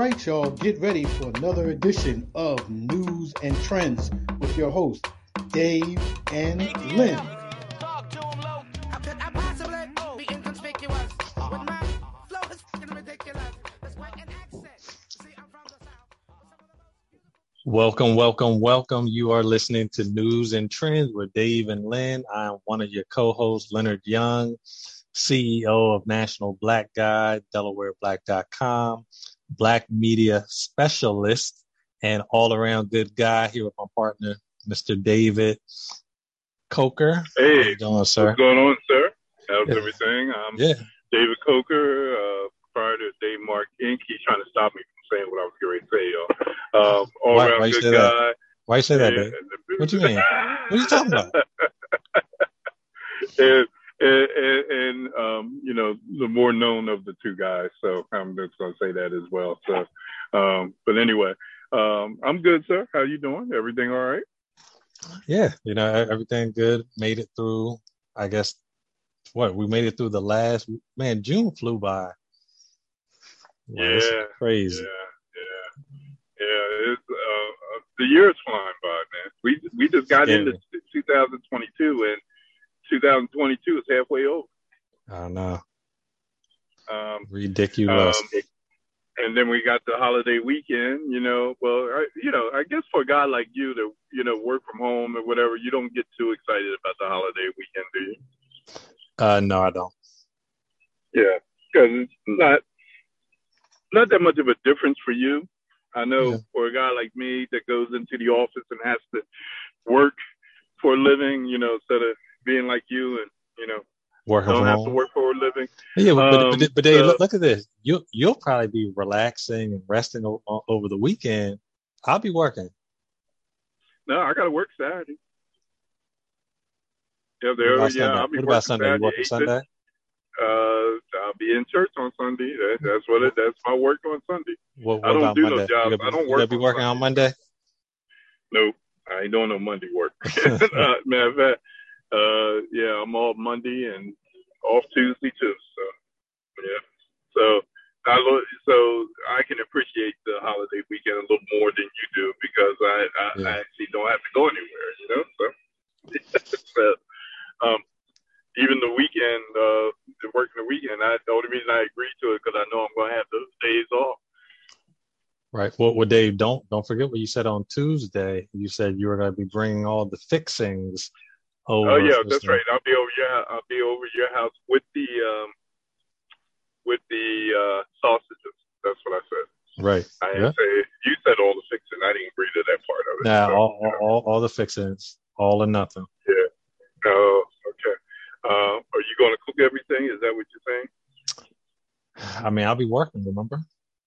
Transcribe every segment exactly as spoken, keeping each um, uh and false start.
right, y'all, get ready for another edition of News and Trends with your hosts, Dave and Lynn. Welcome, welcome, welcome. You are listening to News and Trends with Dave and Lynn. I'm one of your co-hosts, Leonard Young, C E O of National Black Guide, Delaware Black dot com, Black media specialist, and all-around good guy here with my partner, Mister David Coker. Hey, how you doing, sir? What's going on, sir? How's yeah. everything? I'm yeah. David Coker, uh, prior to Dave Mark Incorporated. He's trying to stop me from saying what I was going to say, y'all. Um, all-around why, why good guy. That? Why you say that, Dave? What you mean? What are you talking about? and, and, and, and um, you know, the more known of the two guys. So I'm just going to say that as well. So, um, but anyway, um, I'm good, sir. How you doing? Everything all right? Yeah, you know, everything good. Made it through, I guess, what, we made it through the last, man, June flew by. Wow, yeah. Crazy. Yeah, yeah. Yeah, it's, uh, the year's flying by, man. We we just got Scary. into two thousand twenty-two, and two thousand twenty-two is halfway over. I know. Um, Ridiculous. Um, and then we got the holiday weekend, you know. Well, I, you know, I guess for a guy like you to, you know, work from home or whatever, you don't get too excited about the holiday weekend, do you? Uh, no, I don't. Yeah, because it's not not that much of a difference for you. I know yeah. for a guy like me that goes into the office and has to work for a living, you know, instead of being like you and, you know, Working don't have home. to work for a living. Yeah, but, um, but, but, but Dave, so, look, look at this. You, you'll probably be relaxing and resting o- over the weekend. I'll be working. No, I got to work Saturday. Yeah, there, what yeah, Sunday? I'll be what working about Sunday? Saturday. You working Sunday? Uh, I'll be in church on Sunday. That, that's what it. That's my work on Sunday. What, what I don't about do Monday? no jobs. Be, I don't you work. You be on working Sunday. on Monday? Nope, I ain't doing no Monday work. uh, matter of fact, uh, yeah, I'm off Monday and off Tuesday too. So, yeah. So, I lo- so I can appreciate the holiday weekend a little more than you do because I, I, yeah. I actually don't have to go anywhere. You know, so. so um, even the weekend, uh, working the weekend, I, the only reason I agreed to it because I know I'm going to have those days off. Right. Well, well, Dave, don't don't forget what you said on Tuesday. You said you were going to be bringing all the fixings over. Oh yeah, that's the... right. I'll be over your I'll be over your house with the um, with the uh, sausages. That's what I said. Right. I didn't yeah. say you said all the fixing. I didn't agree to that part of it. Nah, so, all, you know. all all the fixings, all or nothing. Yeah. Oh, okay. Uh, are you going to cook everything? Is that what you're saying? I mean, I'll be working. Remember.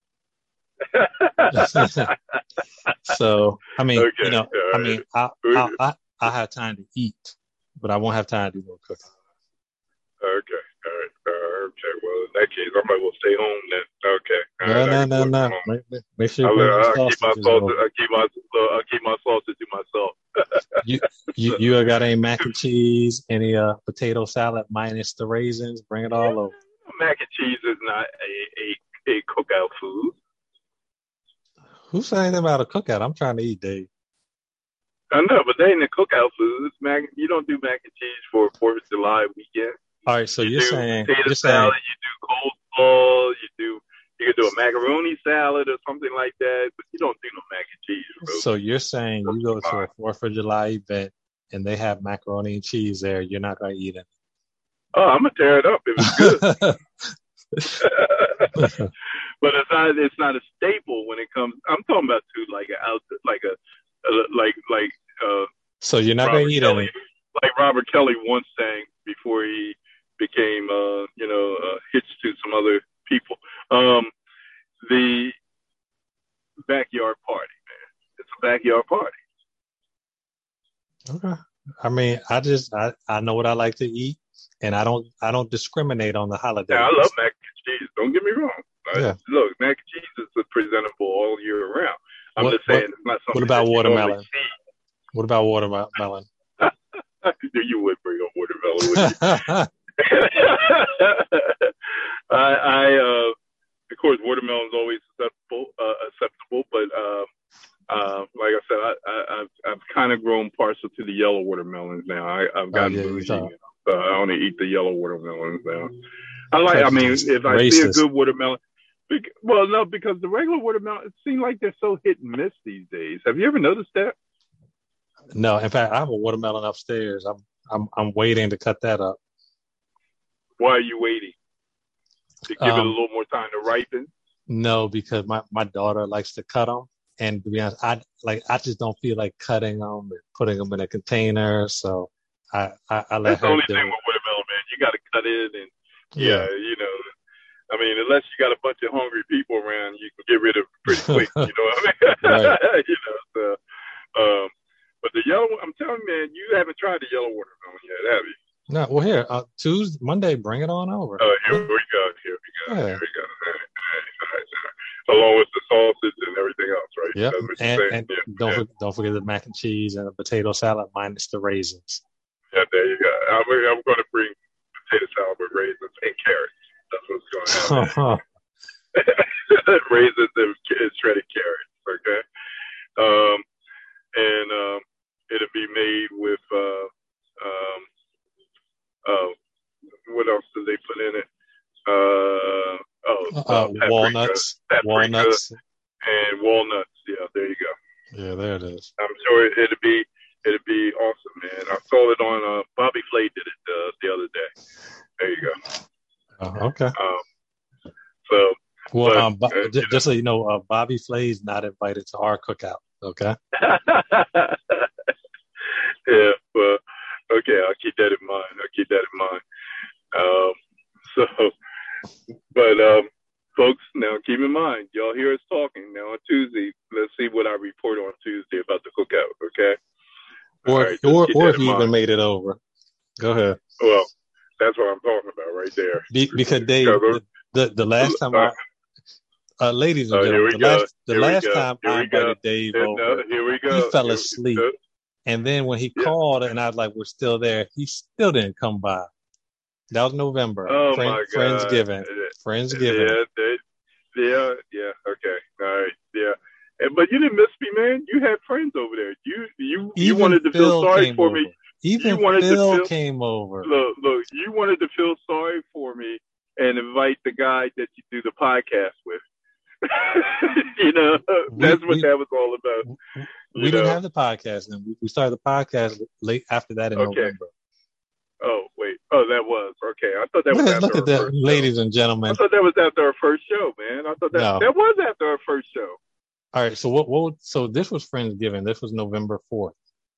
So I mean, okay, you know, right. I mean, I I I I have time to eat, but I won't have time to do no cooking. Okay, all right, uh, okay. Well, in that case, I might well stay home then. Okay. No, right, no, no, no. Make, make sure you I'll, bring uh, your I'll keep my sausages sausage. over. I'll keep my uh, I'll keep my sausage to myself. you you you got any mac and cheese? Any uh potato salad minus the raisins? Bring it all over. Mac and cheese is not a a, a cookout food. Who said anything about a cookout? I'm trying to eat, Dave. I know, but they ain't a cookout food. It's mac. You don't do mac and cheese for Fourth of July weekend. All right, so you you're do saying potato you're salad, saying, you do coleslaw, you do you can do a macaroni salad or something like that, but you don't do no mac and cheese. Bro. So you're saying you go to a Fourth of July event and they have macaroni and cheese there, you're not gonna eat it. Oh, I'm gonna tear it up if it's good. But it's not it's not a staple when it comes. I'm talking about too like a out like a, a like like. Uh, so you're not Robert gonna eat Kelly, it. Like Robert Kelly once sang before he became uh, you know uh, hitched to some other people. Um, the backyard party, man. It's a backyard party. Okay. I mean, I just I, I know what I like to eat, and I don't I don't discriminate on the holidays. Yeah, I love mac and cheese. Don't get me wrong. Yeah. Look, mac and cheese is presentable all year round. I'm what, just saying what, it's not something. What about that watermelon? see. What about watermelon? You would bring up watermelon, wouldn't you? I, I uh, of course, watermelon is always acceptable. Uh, like I said, I, I, I've, I've kind of grown partial to the yellow watermelons now. I, I've gotten oh, yeah, bougie now, so I only eat the yellow watermelons now. I like. I mean, Prejudice. if I Racist. see a good watermelon, bec- well, no, because the regular watermelon it seems like they're so hit and miss these days. Have you ever noticed that? No, in fact, I have a watermelon upstairs. I'm I'm I'm waiting to cut that up. Why are you waiting? To give Um, it a little more time to ripen? No, because my, my daughter likes to cut them, and to be honest, I like I just don't feel like cutting them and putting them in a container. So I I, I let That's the her only do thing it. with watermelon, man. You got to cut it, and yeah, Yeah. you know. I mean, unless you got a bunch of hungry people around, you can get rid of it pretty quick. You know what I mean? Right. You know. So, um, but the yellow, I'm telling you, man, you haven't tried the yellow watermelon yet, have you? No, well here uh, Tuesday, Monday, bring it on over. Oh, here Yeah. we go. Here we go. Yeah. Here we go. All right, all right, all right, all right. Along with the sausage and everything else, right? Yep. That's what you're And saying. and Yeah, don't yeah. for, don't forget the mac and cheese and the potato salad minus the raisins. Yeah, there you go. I'm, I'm going to bring potato salad with raisins and carrots. That's what's going to happen. Raisins and shredded carrots, okay? Um, and um, it'll be made with, uh, um, uh, what else do they put in it? Uh, oh, uh, uh, paprika, walnuts, paprika walnuts. and walnuts. Yeah, there you go. Yeah, there it is. I'm sure it, it'll be it'll be awesome, man. I saw it on uh, Bobby Flay did it uh, the other day. There you go. Oh, okay. Um, so, Well, but, um, Bo- uh, j- just so you know, uh, Bobby Flay's not invited to our cookout. Okay. yeah, well, okay, I'll keep that in mind. I'll keep that in mind. Um, so, but um, folks, now keep in mind, y'all hear us talking now on Tuesday. Let's see what I report on Tuesday about the cookout. Okay. Or All right, just or keep or that if in you even mind. made it over. Go ahead. Well, that's what I'm talking about right there. Be, because Dave, Because- the, the the last time I, uh, ladies and Uh, here gentlemen, we the go. last the Here we last go. time Here I we go. invited Dave Here, over, no, here we go. he fell Here- asleep. no, And then when he Yeah. called and I was like, "We're still there," he still didn't come by. That was November. Oh Friend, my God. Friendsgiving. Friendsgiving. Yeah, they, yeah, yeah. Okay, all right, yeah. And, but you didn't miss me, man. You had friends over there. You, you, you Even wanted to Phil feel sorry came for over. me. Even You wanted to Phil feel- came over. Look, look. You wanted to feel sorry for me and invite the guy that you do the podcast with. you know, We- that's what we- that was all about. We You didn't know? have the podcast then. We, we started the podcast late after that in Okay. November. Oh wait. Oh, that was okay. I thought that Look was at, after look our at that, first ladies and show. gentlemen. I thought that was after our first show, man. I thought that No. that was after our first show. All right. So what? What? would- So this was Friendsgiving. This was November fourth.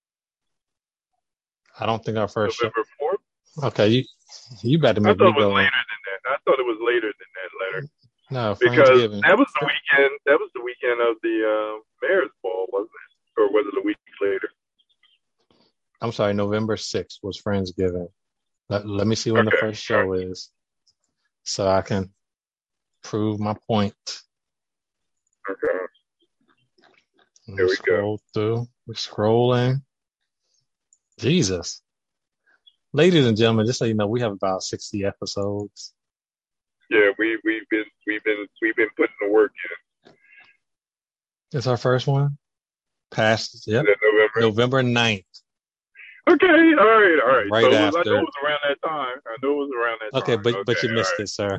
I don't think our first November fourth. show. Okay, you you better I make thought me it was go. later than that. I thought it was later than that, Leonard. No, Because Friendsgiving. that was the weekend. That was the weekend of the uh, Mayor's Ball, wasn't it? Or was it a week later? I'm sorry. November sixth was Friendsgiving. Let, let me see when Okay. the first show is, so I can prove my point. Okay. Let Here me we go. scroll through. We're scrolling. Jesus. Ladies and gentlemen, just so you know, we have about sixty episodes. Yeah, we we've been we've been we've been putting the work in. It's our first one. Past, yep, Is that November? November ninth. Okay, all right, all right. Right so it was, I after. know it was around that time. I know it was around that Okay, time. but but you all missed right. it, sir.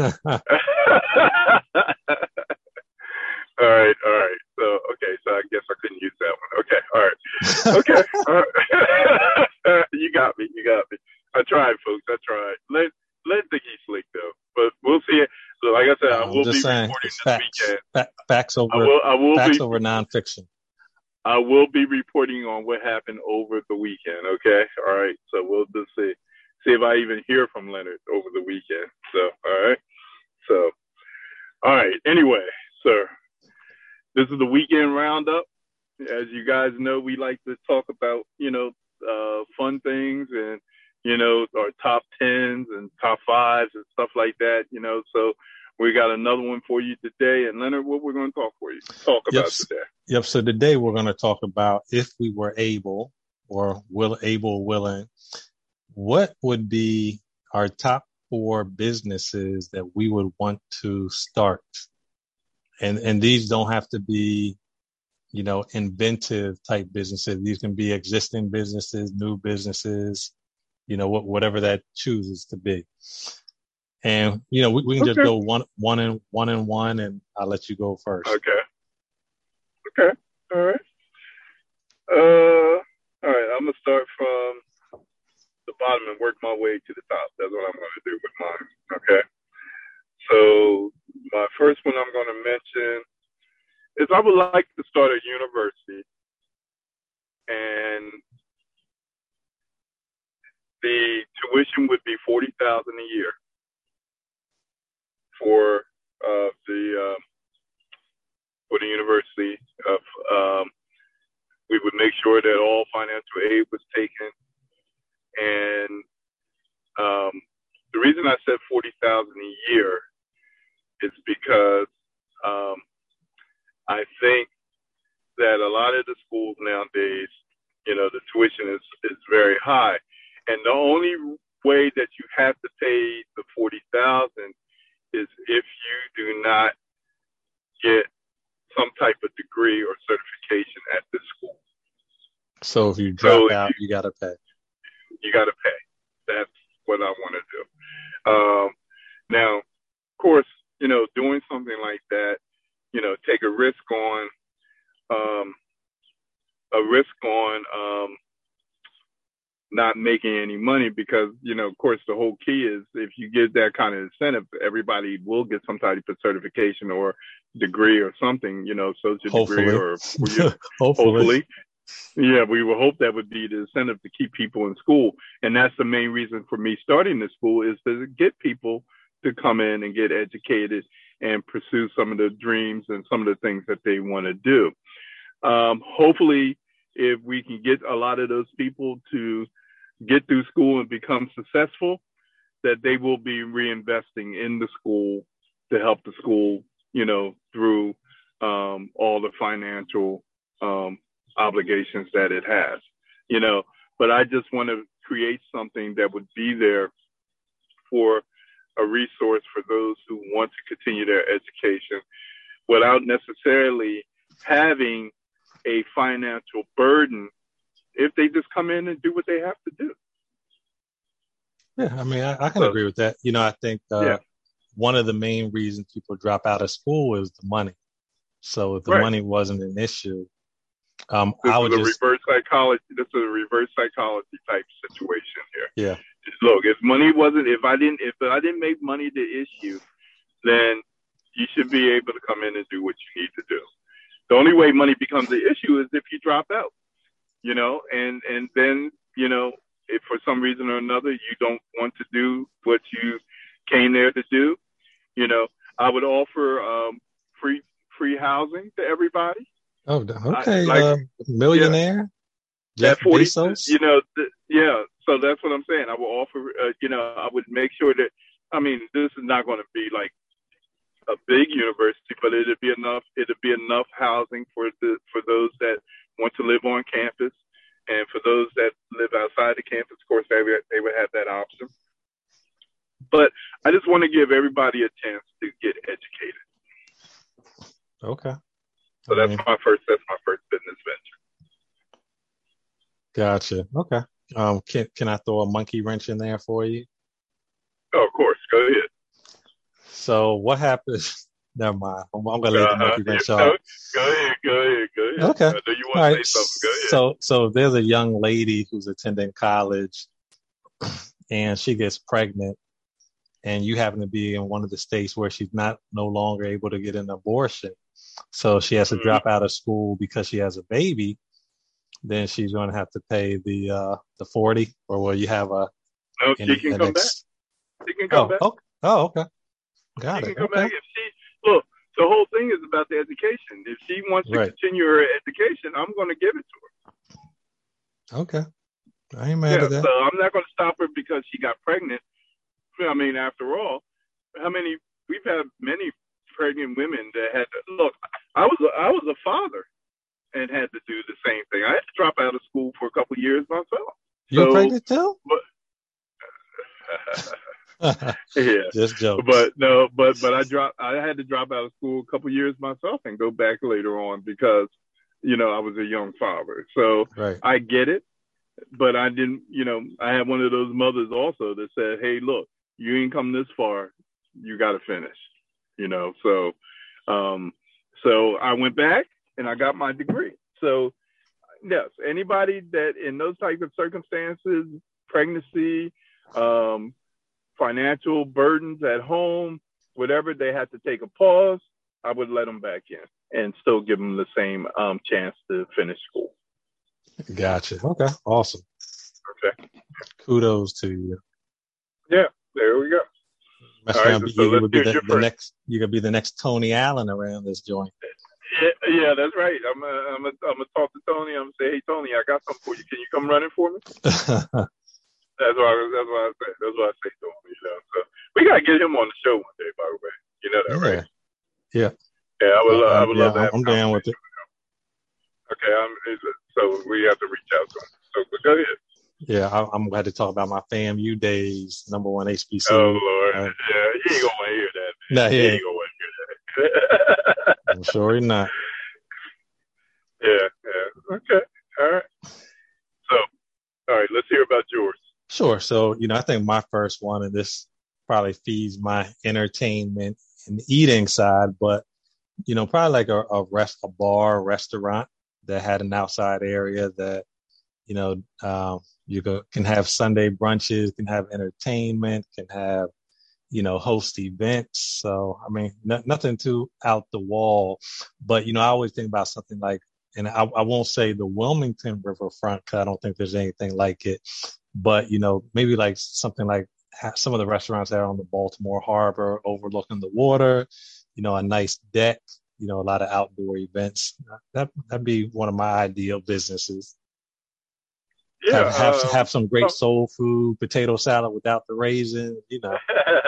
all right, all right. So okay, so I guess I couldn't use that one. Okay, all right. Okay, all right. You got me. You got me. I tried, folks. I tried. Let let think he's slick though, but we'll see it. So like I said, I I'm will just be saying, reporting it's this facts. weekend. Fa- facts over I will. I will facts be. over nonfiction. I will be reporting on what happened over the weekend. Okay. All right. So we'll just see, see if I even hear from Leonard over the weekend. So, all right. So, all right. Anyway, sir, this is the weekend roundup. As you guys know, we like to talk about, you know, uh, fun things and, you know, our top tens and top fives and stuff like that, you know, so we got another one for you today. And Leonard, what we're going to talk for you, talk about Yep. today. Yep. So today we're going to talk about if we were able or will able willing, what would be our top four businesses that we would want to start? And and these don't have to be, you know, inventive type businesses. These can be existing businesses, new businesses, you know, what, whatever that chooses to be. And, you know, we, we can just Okay. go one, one and one and one, and I'll let you go first. Okay. Okay. All right. Uh, all right. I'm gonna start from the bottom and work my way to the top. That's what I'm gonna do with mine. Okay. So my first one I'm gonna mention is I would like to start a university, and the tuition would be forty thousand a year for uh, the um, for the university. Of um, we would make sure that all financial aid was taken, and um, the reason I said forty thousand a year is because um, I think that a lot of the schools nowadays, you know, the tuition is, is very high. And the only way that you have to pay the forty thousand is if you do not get some type of degree or certification at the school. So if you drop so out, you, you got to pay. You got to pay. That's what I want to do. Um, now, of course, you know, doing something like that, you know, take a risk on, um, a risk on um, not making any money because, you know, of course, the whole key is if you get that kind of incentive, everybody will get some type of certification or degree or something, you know, social Hopefully. degree or, you know, hopefully. hopefully. Yeah, we would hope that would be the incentive to keep people in school. And that's the main reason for me starting this school is to get people to come in and get educated and pursue some of the dreams and some of the things that they want to do. Um, hopefully, if we can get a lot of those people to get through school and become successful, that they will be reinvesting in the school to help the school, you know, through um, all the financial um, obligations that it has, you know. But I just want to create something that would be there for a resource for those who want to continue their education without necessarily having a financial burden if they just come in and do what they have to do. Yeah, I mean, I, I can so, agree with that. You know, I think uh, yeah. one of the main reasons people drop out of school is the money. So if the right. money wasn't an issue, um, this I would is a just reverse psychology. This is a reverse psychology type situation here. Yeah. Look, if money wasn't, if I didn't, if I didn't make money the issue, then you should be able to come in and do what you need to do. The only way money becomes the issue is if you drop out, you know, and, and then, you know, if for some reason or another you don't want to do what you came there to do, you know, I would offer um, free free housing to everybody. Oh, okay. I, like, uh, millionaire, yeah, Jeff that forty, Bezos. You know, th- yeah. So that's what I'm saying. I will offer, uh, you know, I would make sure that, I mean, this is not going to be like a big university, but it'd be enough. It'd be enough housing for the for those that want to live on campus, and for those that live outside the campus. Of course, they would, they would have that option. But I just want to give everybody a chance to get educated. Okay. So I that's mean, my first. That's my first business venture. Gotcha. Okay. Um, can can I throw a monkey wrench in there for you? Oh, of course. Go ahead. So what happens? Never mind. I'm, I'm gonna leave the monkey uh, wrench yeah, off. no, go ahead. Go ahead. Go ahead. Okay. I know you want All to right. say something. Go ahead. So so there's a young lady who's attending college, and she gets pregnant, and you happen to be in one of the states where she's not no longer able to get an abortion. So she has to mm-hmm. drop out of school because she has a baby. Then she's going to have to pay the uh, the forty, or will you have a? No, any, she can an come ex- back. She can come oh, back. Okay. Oh, okay. Got she it. can come okay. back if she look. The whole thing is about the education. If she wants to right. continue her education, I'm going to give it to her. Okay. I ain't mad yeah, at that. So I'm not going to stop her because she got pregnant. I mean, after all, how many? We've had many pregnant women that had to look. I was a, I was a father and had to do the same thing. I had to drop out of school for a couple of years myself. You so, were pregnant too? But, yeah, just jokes. But no, but but I dropped. I had to drop out of school a couple of years myself and go back later on because you know, I was a young father. So Right. I get it, but I didn't, you know, I had one of those mothers also that said, hey, look, you ain't come this far. You got to finish, you know? So, um, so I went back and I got my degree. So yes, anybody that in those types of circumstances, pregnancy, um, financial burdens at home, whatever, they had to take a pause, I would let them back in and still give them the same um, chance to finish school. Gotcha. Okay. Awesome. Okay. Kudos to you. Yeah, there we go. All right, right, so you would be the, the first. next. You could be the next Tony Allen around this joint. Yeah, yeah, that's right. I'm gonna, I'm gonna, I'm gonna talk to Tony. I'm gonna say, hey, Tony, I got something for you. Can you come running for me? That's what I, that's what I say. That's what I say to him. You know, so we gotta get him on the show one day. By the way, you know that, yeah. right? Yeah. Yeah, I would, uh, I would yeah, love to have I'm down with it. With him. Okay, I'm, so we have to reach out to him. So go ahead. Yeah, I, I'm glad to talk about my FAMU days, number one H B C U. Oh Lord, uh, yeah, he ain't gonna want to hear that. No, nah, he yeah. ain't gonna want to hear that. I'm sure he's not. Yeah, yeah. Okay, all right. So, all right, let's hear about yours. Sure. So, you know, I think my first one, and this probably feeds my entertainment and eating side, but, you know, probably like a, a rest, a bar, restaurant that had an outside area that, you know, um, you go, can have Sunday brunches, can have entertainment, can have, you know, host events. So, I mean, no, nothing too out the wall, but, you know, I always think about something like, and I, I won't say the Wilmington Riverfront, cause I don't think there's anything like it, but, you know, maybe like something like some of the restaurants that are on the Baltimore Harbor overlooking the water, you know, a nice deck, you know, a lot of outdoor events. That, that'd be one of my ideal businesses. Yeah, have have, um, have some great soul food, potato salad without the raisin, you know.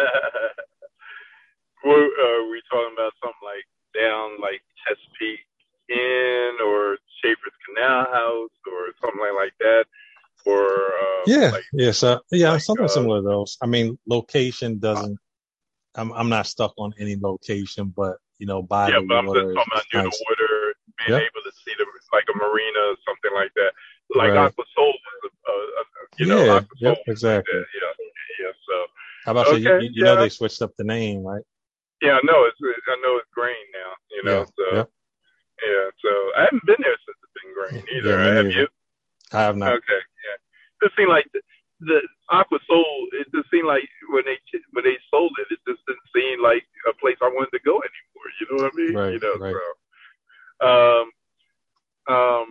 We're, uh, we talking about something like down like Chesapeake Inn or Schaefer's Canal House or something like, like that, or um, yeah, like, yeah, so yeah, like, something uh, similar to those. I mean, location doesn't. I'm I'm not stuck on any location, but you know, by yeah, the but I'm just water talking is, about is near nice. the water, being Yep. able to see the like a marina or something like that. Like Right. Aqua Soul was, a, a, a, you yeah, know, Aqua yep, Soul exactly. like that. Yeah, yeah. So how about okay, you? You, you yeah. know, they switched up the name, right? Yeah, I know it's I know it's Grain now. You know, Yeah. so Yep. yeah. So I haven't been there since it's been Grain either. Yeah, me Have neither. you? I have not. Okay, yeah. It seemed like the, the Aqua Soul. It just seemed like when they when they sold it, it just didn't seem like a place I wanted to go anymore. You know what I mean? Right. You know. Right. So, um, um,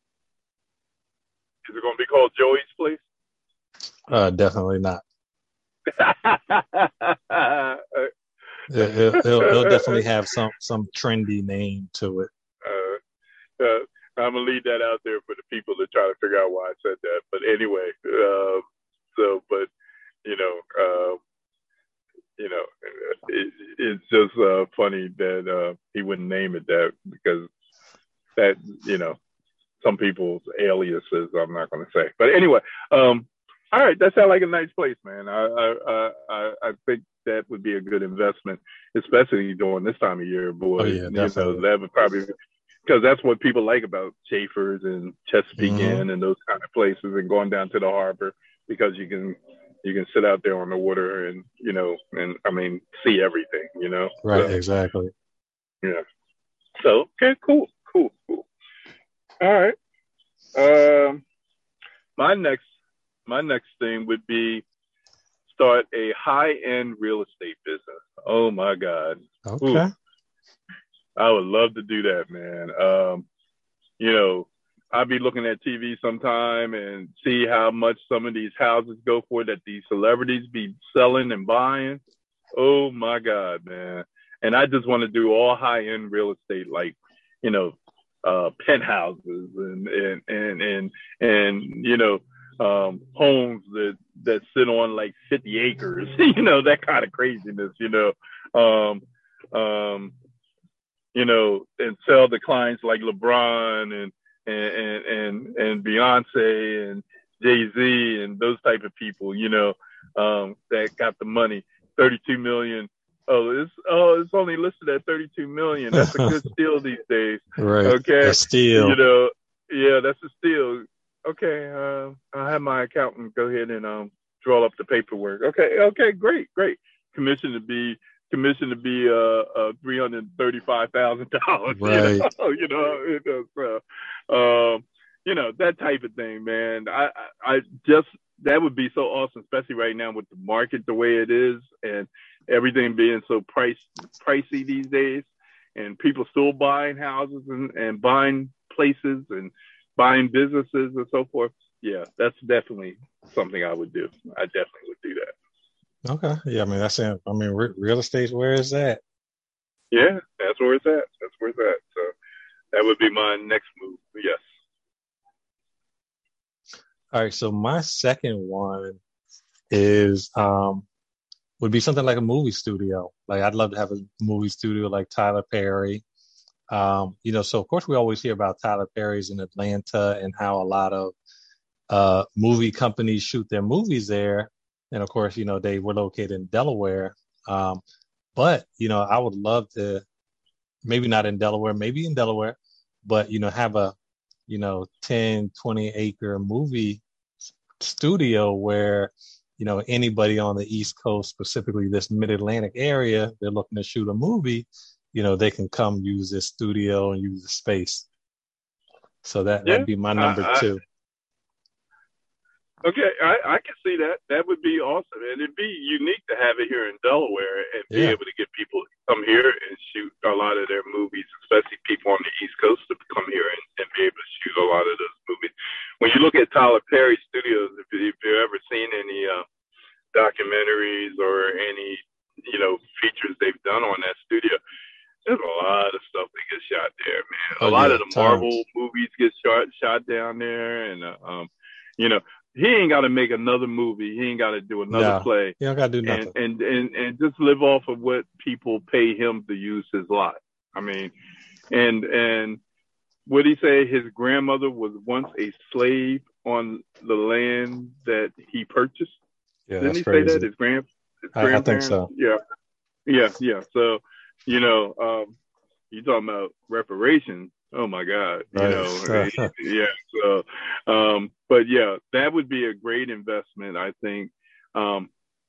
is it going to be called Joey's Place? Uh, definitely not. it, it'll, it'll, it'll definitely have some some trendy name to it. Uh, uh, I'm gonna leave that out there for the people to try to figure out why I said that. But anyway, uh, so but you know, uh, you know, it, it's just uh, funny that uh, he wouldn't name it that because that you know some people's aliases I'm not going to say. But anyway, um, all right, that sounds like a nice place, man. I I, I I think that would be a good investment, especially during this time of year, boy. Oh yeah, definitely. You know, that would probably. Because that's what people like about Schaefer's and Chesapeake mm-hmm. Inn and those kind of places, and going down to the harbor because you can you can sit out there on the water and you know and I mean see everything, you know. Right, so, exactly. Yeah. So okay, cool, cool, cool. All right. Um, my next my next thing would be start a high end real estate business. Oh my God. Okay. Ooh. I would love to do that, man. Um, you know, I'd be looking at T V sometime and see how much some of these houses go for that these celebrities be selling and buying. Oh my God, man. And I just want to do all high end real estate, like, you know, uh, penthouses and, and, and, and, and, you know, um, homes that, that sit on like fifty acres, you know, that kind of craziness, you know, um, um, you know, and sell to clients like LeBron and, and, and, and Beyonce and Jay-Z and those type of people, you know, um, that got the money, thirty-two million, Oh, it's oh, it's only listed at thirty-two million. That's a good steal these days. Right. Okay. A steal. You know, yeah, that's a steal. Okay. Uh, I'll have my accountant go ahead and um draw up the paperwork. Okay. Okay. Great. Great. Commission to be commission to be uh, uh three hundred thirty-five thousand dollars. Right. You know, you know, it does, uh, um, you know, that type of thing, man. I, I, I just that would be so awesome, especially right now with the market the way it is and everything being so price pricey these days, and people still buying houses and, and buying places and buying businesses and so forth. Yeah, that's definitely something I would do. I definitely would do that. Okay. Yeah, I mean that's it. I mean, re- real estate's where it's at. Yeah, that's where it's at. That's where it's at. So that would be my next move. Yes. All right. So my second one is um would be something like a movie studio. Like I'd love to have a movie studio like Tyler Perry. Um, you know, so of course we always hear about Tyler Perry's in Atlanta and how a lot of uh movie companies shoot their movies there. And of course, you know, they were located in Delaware. Um, but, you know, I would love to, maybe not in Delaware, maybe in Delaware, but, you know, have a, you know, ten, twenty acre movie studio where, you know, anybody on the East Coast, specifically this mid-Atlantic area, they're looking to shoot a movie, you know, they can come use this studio and use the space. So that, yeah, that'd be my number I, I, two. Okay, I, I can see that. That would be awesome. And it'd be unique to have it here in Delaware and be Yeah. able to get people to come here and shoot a lot of their movies, especially people on the East Coast to come here and, and be able to shoot a lot of those movies. When you look at Tyler Perry Studios, if, you, if you've ever seen any uh, documentaries or any, you know, features they've done on that studio, there's a lot of stuff that gets shot there, man. Oh, a lot yeah, of the tons. Marvel movies get shot shot down there, and uh, um, you know, he ain't got to make another movie. He ain't got to do another No, play. you don't got to do and, nothing. and and and just live off of what people pay him to use his lot. I mean, and and what he say? His grandmother was once a slave on the land that he purchased. Yeah, Didn't that's he crazy. say that? His grand his I, I think grandparents. so. Yeah, yeah, yeah. So, you know, um, you talking about reparations. Oh my God, you Right. know, yeah. So, um, but yeah, that would be a great investment, I think, um,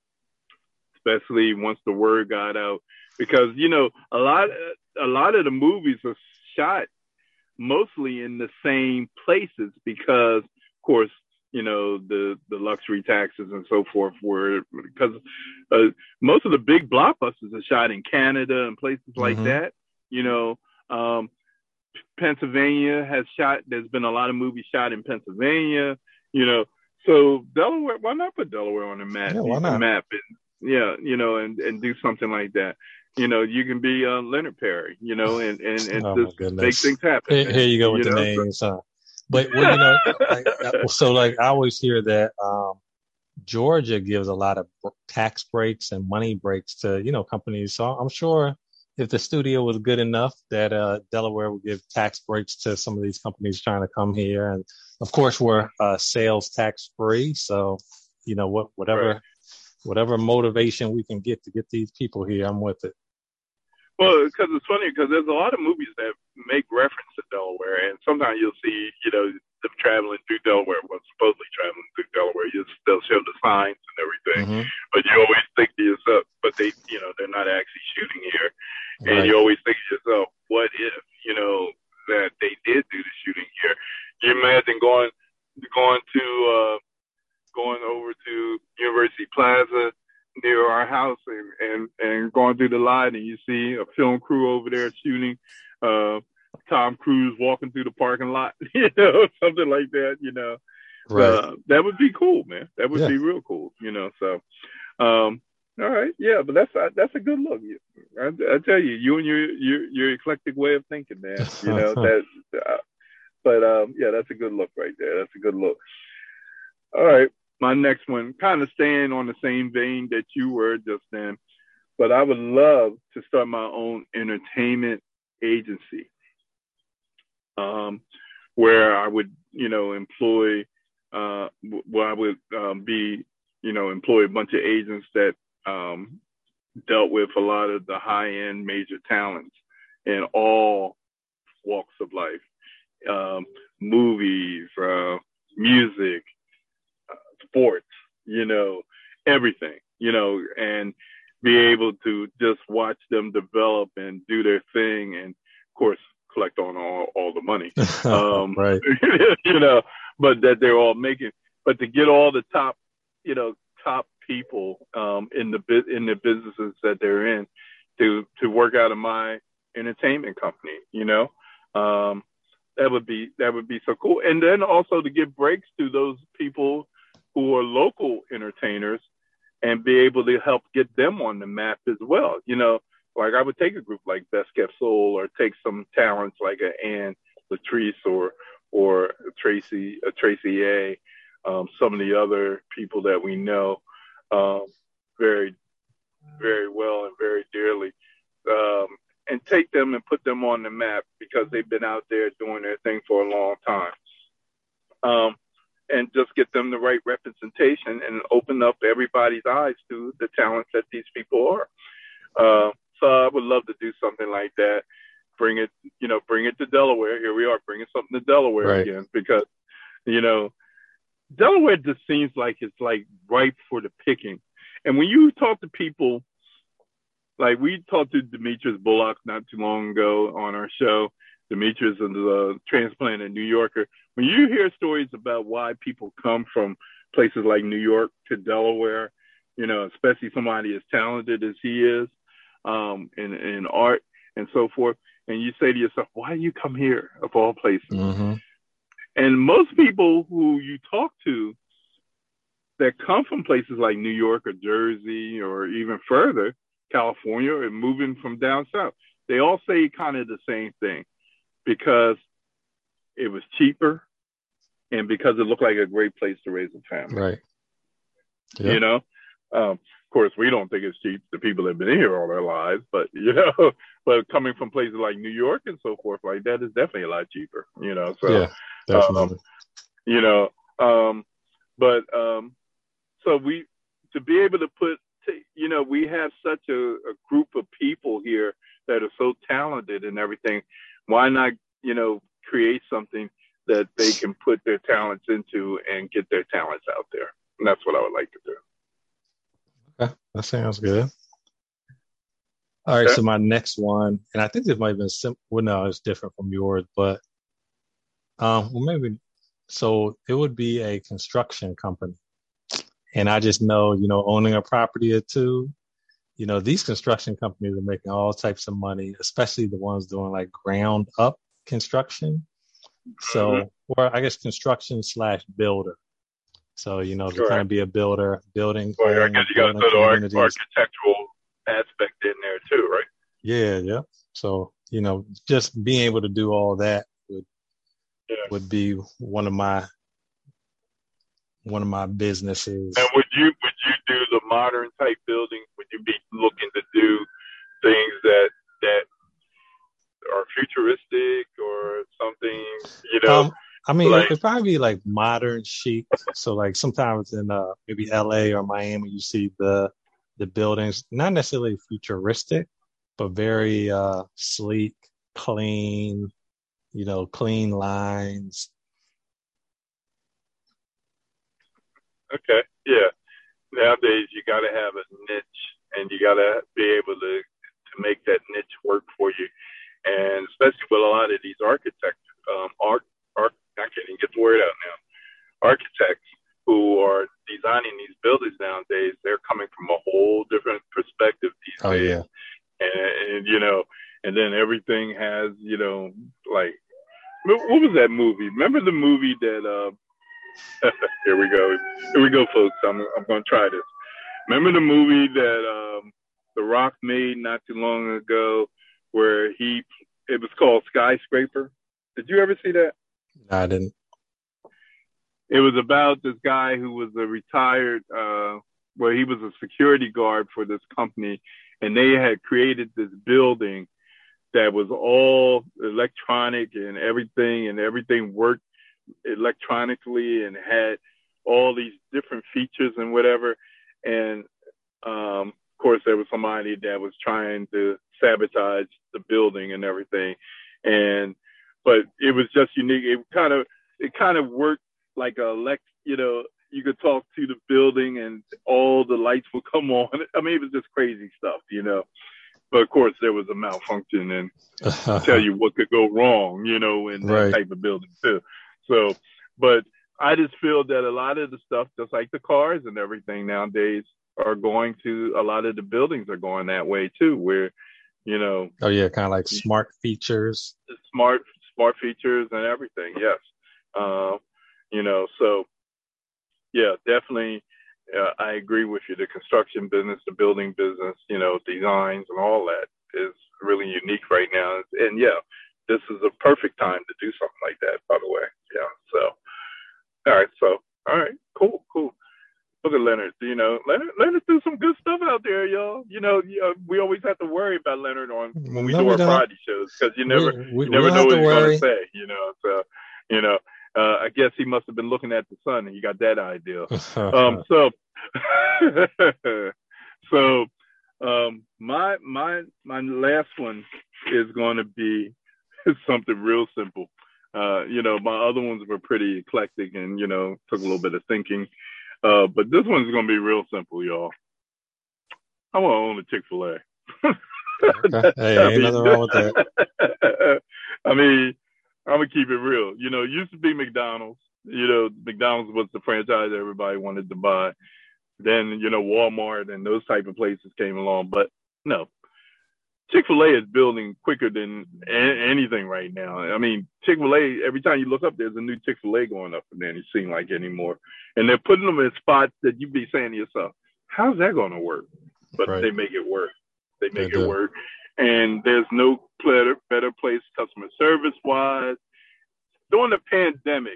especially once the word got out, because you know, a lot, a lot of the movies are shot mostly in the same places because, of course, you know, the, the luxury taxes and so forth were, because uh, most of the big blockbusters are shot in Canada and places like Mhm. that, you know. Um, Pennsylvania has shot, there's been a lot of movies shot in Pennsylvania, you know. So Delaware, why not put Delaware on the map? Yeah, why not? Map and, yeah, you know, and, and do something like that. You know, you can be uh, Leonard Perry, you know, and, and, and Oh my just goodness. make things happen. Here, here you go with you the know? names, huh? But well, you know, like, so like I always hear that um, Georgia gives a lot of tax breaks and money breaks to, you know, companies. So I'm sure if the studio was good enough that uh, Delaware would give tax breaks to some of these companies trying to come here. And of course, we're uh, sales tax free. So, you know, what, whatever, Right. whatever motivation we can get to get these people here, I'm with it. Well, because it's funny, because there's a lot of movies that make reference to Delaware, and sometimes you'll see, you know, them traveling through Delaware, well, supposedly traveling through Delaware. You'll, they'll show the signs and everything, Mm-hmm. but you always think to yourself, but they, you know, they're not actually shooting here, and Right. you always think to yourself, what if, you know, that they did do the shooting here? You imagine going, going to, uh, going over to University Plaza near our house and, and, and going through the line, and you see a film crew over there shooting, uh, Tom Cruise walking through the parking lot, you know, something like that, you know. Right. Uh, that would be cool, man. That would Yeah. be real cool, you know. So, um, all right, yeah, but that's uh, that's a good look. I, I tell you, you and your your your eclectic way of thinking, man. You know that. Uh, but um, yeah, that's a good look right there. That's a good look. All right. My next one, kind of staying on the same vein that you were just then, but I would love to start my own entertainment agency, um, where I would, you know, employ, uh, where I would um, be, you know, employ a bunch of agents that um, dealt with a lot of the high-end major talents in all walks of life, um, movies, uh, music, uh, sports, you know, everything, you know, and be able to just watch them develop and do their thing, and of course collect on all, all the money, um, right? You know, but that they're all making. But to get all the top, you know, top people um, in the in the businesses that they're in to to work out of my entertainment company, you know, um, that would be that would be so cool. And then also to give breaks to those people who are local entertainers and be able to help get them on the map as well. You know, like I would take a group like Best Kept Soul, or take some talents like a Ann Latrice or or Tracy uh, Tracy A, um, some of the other people that we know um, very very well and very dearly, um, and take them and put them on the map because they've been out there doing their thing for a long time. Um, and just get them the right representation and open up everybody's eyes to the talents that these people are. Uh, so I would love to do something like that. Bring it, you know, bring it to Delaware. Here we are, bringing something to Delaware Right. again, because, you know, Delaware just seems like it's like ripe for the picking. And when you talk to people, like we talked to Demetrius Bullock not too long ago on our show. Demetrius is a transplanted New Yorker. When you hear stories about why people come from places like New York to Delaware, you know, especially somebody as talented as he is um, in, in art and so forth, and you say to yourself, why do you come here of all places? Mm-hmm. And most people who you talk to that come from places like New York or Jersey or even further, California, and moving from down south, they all say kind of the same thing, because it was cheaper and because it looked like a great place to raise a family. Right. Yep. You know, um, of course, we don't think it's cheap. The people that have been here all their lives, but, you know, but coming from places like New York and so forth like that is definitely a lot cheaper, you know? So, yeah, definitely. Um, you know, um, but um, so we, to be able to put, to, you know, we have such a, a group of people here that are so talented and everything. Why not, you know, create something that they can put their talents into and get their talents out there? And that's what I would like to do. Okay, that sounds good. All right, Okay. so my next one, and I think this might have been simple. Well, no, it's different from yours, but um, well, maybe. So it would be a construction company, and I just know, you know, owning a property or two, you know, these construction companies are making all types of money, especially the ones doing like ground up construction. So, Mm-hmm. or I guess construction slash builder. So, you know, to Correct. kind of be a builder, building Well, I homes, guess you got to building put the communities. architectural aspect in there too, right? Yeah, yeah. So, you know, just being able to do all that would Yeah. would be one of my one of my businesses. And would you would you do the modern type building? Would you be looking to do things that that are futuristic or something? You know, Um, I mean, like, it'd probably be like modern chic. So, like sometimes in uh maybe L A or Miami, you see the the buildings not necessarily futuristic, but very uh sleek, clean. You know, clean lines. okay, yeah. Nowadays, you got to have a niche, and you got to be able to to make that niche work for you. And especially with a lot of these architects, um, art, art, I can't even get the word out now. Architects who are designing these buildings nowadays, they're coming from a whole different perspective these Oh days. yeah. And, and you know, and then everything has, you know, like, what was that movie? Remember the movie that? Uh, here we go. Here we go, folks. I'm I'm gonna try this. Remember the movie that um, The Rock made not too long ago, where he it was called Skyscraper? Did you ever see that? No, I didn't. It was about this guy who was a retired, uh, where he was a security guard for this company, and they had created this building that was all electronic and everything, and everything worked electronically and had all these different features and whatever. And um, of course, there was somebody that was trying to sabotage the building and everything. And, but it was just unique. It kind of, it kind of worked like a, elect, you know, you could talk to the building and all the lights would come on. I mean, it was just crazy stuff, you know. But of course, there was a malfunction and tell you what could go wrong, you know, in that right. type of building too. So, but I just feel that a lot of the stuff, just like the cars and everything nowadays, are going to, a lot of the buildings are going that way too, where, you know. Oh yeah, kind of like smart features. Smart, smart features and everything. Yes. Uh, you know, so yeah, definitely. Uh, I agree with you. The construction business, the building business, you know, designs and all that is really unique right now. And yeah, this is a perfect time to do something like that, by the way. Yeah. So, all right. So, all right. Cool. Cool. Look at Leonard. You know, Leonard, Leonard do some good stuff out there, y'all. You know, you know, we always have to worry about Leonard on when we no, do we our don't. Friday shows because you never, we, we, you never know what he's going to say. You know, so you know. Uh, I guess he must have been looking at the sun and he got that idea. um, so, so, um, my, my, my last one is going to be something real simple. Uh, you know, my other ones were pretty eclectic and, you know, took a little bit of thinking. Uh, but this one's going to be real simple, y'all. I want to own a Chick-fil-A. Okay. Hey, ain't I mean, nothing wrong with that. I mean, I'm gonna keep it real. You know, it used to be McDonald's. You know, McDonald's was the franchise everybody wanted to buy. Then, you know, Walmart and those type of places came along. But no, Chick-fil-A is building quicker than a- anything right now. I mean, Chick-fil-A, every time you look up, there's a new Chick-fil-A going up, and then it seems like anymore. And they're putting them in spots that you be saying to yourself, how's that going to work? But right. they make it work. They make they it do. work. And there's no better, better place customer service-wise. During the pandemic,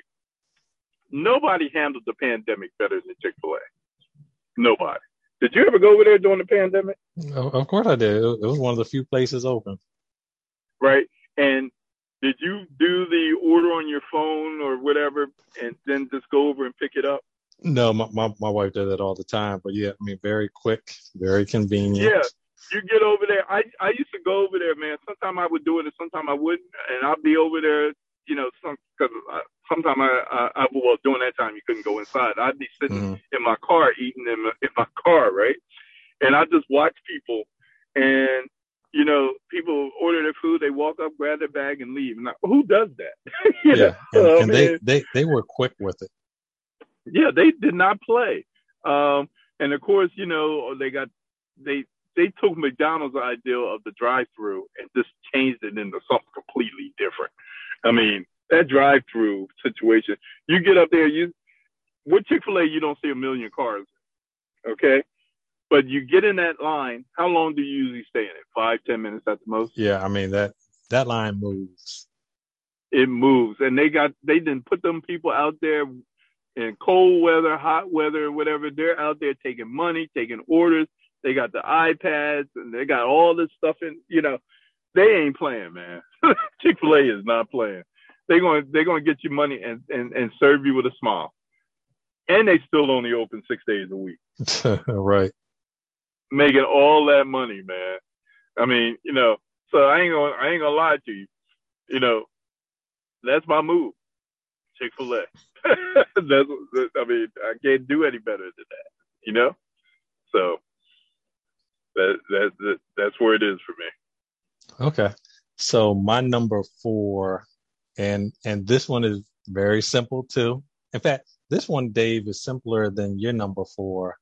nobody handled the pandemic better than Chick-fil-A. Nobody. Did you ever go over there during the pandemic? Of course I did. It was one of the few places open. Right. And did you do the order on your phone or whatever and then just go over and pick it up? No, my, my, my wife did that all the time. But yeah, I mean, very quick, very convenient. Yeah. You get over there. I, I used to go over there, man. Sometimes I would do it and sometimes I wouldn't. And I'd be over there, you know, some because sometimes I, I, I, well, during that time you couldn't go inside. I'd be sitting mm-hmm. in my car, eating in my, in my car, right? And I just watch people and, you know, people order their food, they walk up, grab their bag and leave. And I, who does that? yeah. Know? And, so, and they, they, they were quick with it. Yeah, they did not play. Um, and of course, you know, they got, they, They took McDonald's idea of the drive-through and just changed it into something completely different. I mean, that drive-through situation, you get up there, you with Chick-fil-A, you don't see a million cars, okay? But you get in that line, how long do you usually stay in it? Five, ten minutes at the most? Yeah, I mean, that that line moves. It moves. And they got, they didn't put them people out there in cold weather, hot weather, whatever. They're out there taking money, taking orders. They got the iPads and they got all this stuff in, you know, they ain't playing, man. Chick-fil-A is not playing. They're going to, they're going to get you money and, and, and serve you with a smile. And they still only open six days a week. Right. Making all that money, man. I mean, you know, so I ain't going to, I ain't going to lie to you. You know, that's my move. Chick-fil-A. That's, I mean, I can't do any better than that, you know? So. That, that, that that's where it is for me. Okay. So my number four, and and this one is very simple too. In fact, this one, Dave, is simpler than your number four,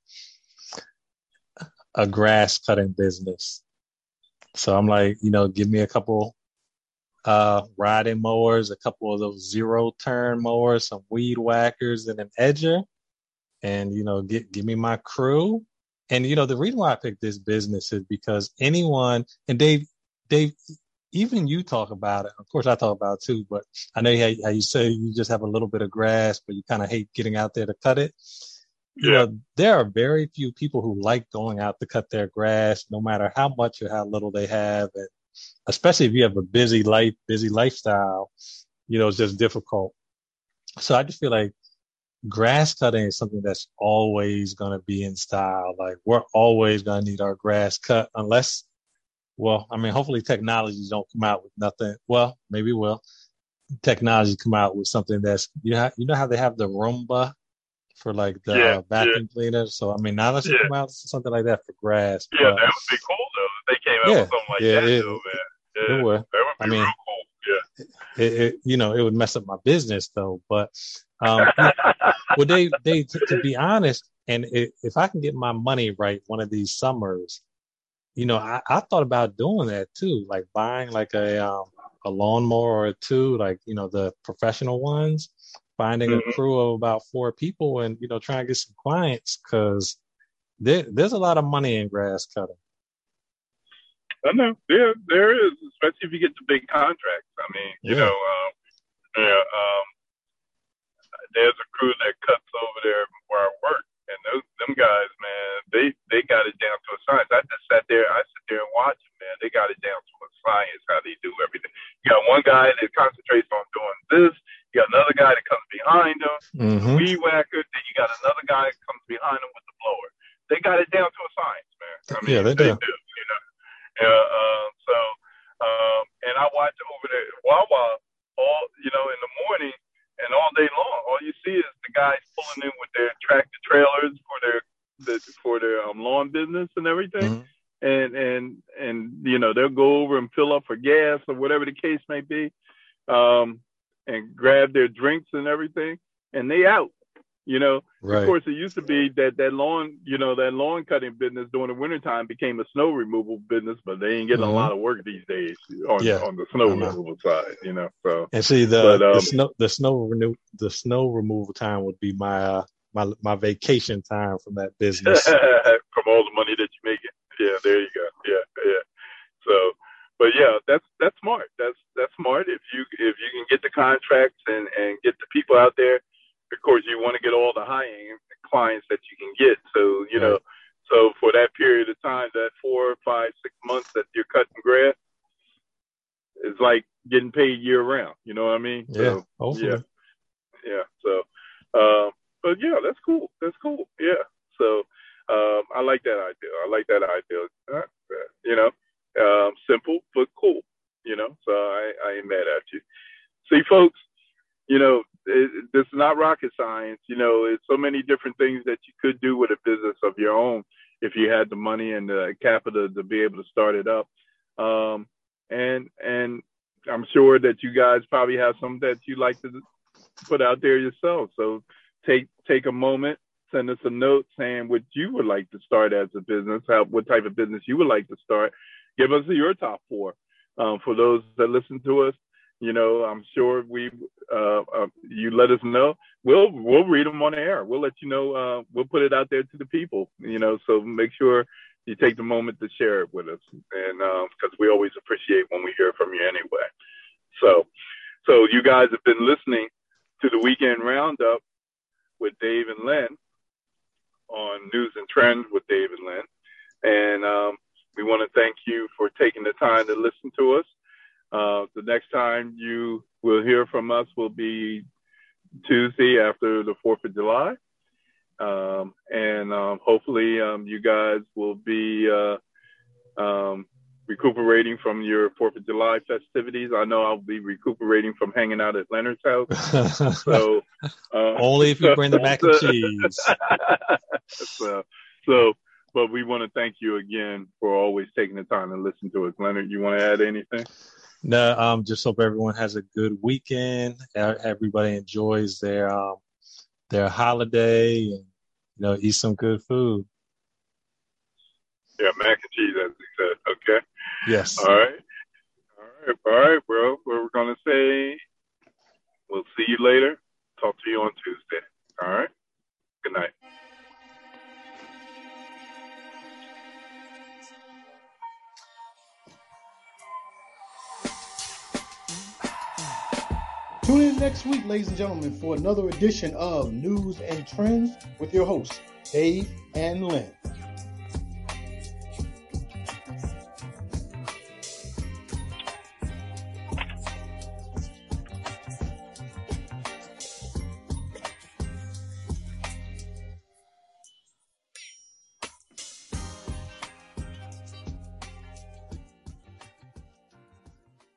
a grass cutting business. So I'm like, you know, give me a couple uh, riding mowers, a couple of those zero turn mowers, some weed whackers and an edger. And, you know, get, give me my crew. And, you know, the reason why I picked this business is because anyone, and Dave, Dave, even you talk about it. Of course, I talk about it too, but I know how, how you say you just have a little bit of grass, but you kind of hate getting out there to cut it. You yeah. know, there are very few people who like going out to cut their grass, no matter how much or how little they have. And especially if you have a busy life, busy lifestyle, you know, it's just difficult. So I just feel like grass cutting is something that's always going to be in style. Like we're always going to need our grass cut unless, well, I mean, hopefully technologies don't come out with nothing. Well, maybe will. Technology come out with something that's, you know, you know how they have the Roomba for like the yeah, uh, vacuum yeah. cleaner. So, I mean, now let's Yeah, come out with something like that for grass. yeah, But that would be cool though. If they came out yeah, with something like yeah, that it, though, it, man. it Yeah, would. that would I be mean, real cool. Yeah. it, it, you know, it would mess up my business though. But, um, you know, well, they, they, t- to be honest, and it, if I can get my money right one of these summers, you know, I, I thought about doing that too, like buying like a, um, a lawnmower or two, like, you know, the professional ones, finding a hmm crew of about four people and, you know, trying to get some clients because there, there's a lot of money in grass cutting. I know. There, there is, especially if you get the big contracts. I mean, you Yeah. know, um, yeah, um, there's a crew that cuts over there where I work, and those them guys, man, they they got it down to a science. I just sat there, I sit there and watch them, man. They got it down to a science how they do everything. You got one guy that concentrates on doing this. You got another guy that comes behind him, the Mm-hmm. weed whacker. Then you got another guy that comes behind him with the blower. They got it down to a science, man. I mean, Yeah, they they do. do, you know. Yeah, uh, so, um, and I watch over there Wawa all, you know, in the morning and all day long. All you see is the guys pulling in with their tractor trailers for their the, for their um, lawn business and everything, Mm-hmm. and and and you know they'll go over and fill up for gas or whatever the case may be, um, and grab their drinks and everything, and they out. You know, Right. of course, it used to be that that lawn, you know, that lawn cutting business during the wintertime became a snow removal business, but they ain't getting Mm-hmm. a lot of work these days on, Yeah, on the snow I know. removal side, you know. So, And see the but the um, snow the snow renew the snow removal time would be my uh, my my vacation time from that business. from all the money that you're making, yeah, there you go, yeah, yeah. So, but yeah, that's that's smart. That's that's smart. If you if you can get the contracts and and get the people out there. Of course, you want to get all the high-end clients that you can get. So, you know, Right. so for that period of time, that four, five, six months that you're cutting grass, it's like getting paid year-round. You know what I mean? Yeah. So, Hopefully. yeah, yeah. So, um, but yeah, that's cool. That's cool. Yeah. So, um, I like that idea. I like that idea. Uh, you know, um, simple but cool. You know, so I, I ain't mad at you. See, folks. You know, it, it's not rocket science. You know, it's so many different things that you could do with a business of your own if you had the money and the capital to be able to start it up. Um, and and I'm sure that you guys probably have some that you like to put out there yourself. So take take a moment, send us a note saying what you would like to start as a business, how, what type of business you would like to start. Give us your top four. Um, for those that listen to us, you know, I'm sure we, uh, uh, you let us know. We'll we'll read them on the air. We'll let you know. Uh, we'll put it out there to the people. You know, so make sure you take the moment to share it with us, and because uh, we always appreciate when we hear from you anyway. So, so you guys have been listening to the Weekend Roundup with Dave and Len on News and Trends with Dave and Len, and um, we want to thank you for taking the time to listen to us. Uh, the next time you will hear from us will be Tuesday after the fourth of July. Um, and um, hopefully um, you guys will be uh, um, recuperating from your fourth of July festivities. I know I'll be recuperating from hanging out at Leonard's house. So uh, Only if you bring the mac and cheese. so, so, but we want to thank you again for always taking the time to listen to us. Leonard, you want to add anything? No, um, just hope everyone has a good weekend. Everybody enjoys their um, their holiday, and you know, eat some good food. Yeah, mac and cheese, as we said. Okay. Yes. All right. All right. All right, bro. What we're gonna say. We'll see you later. Talk to you on Tuesday. All right. Good night. Tune in next week, ladies and gentlemen, for another edition of News and Trends with your hosts, Dave and Len.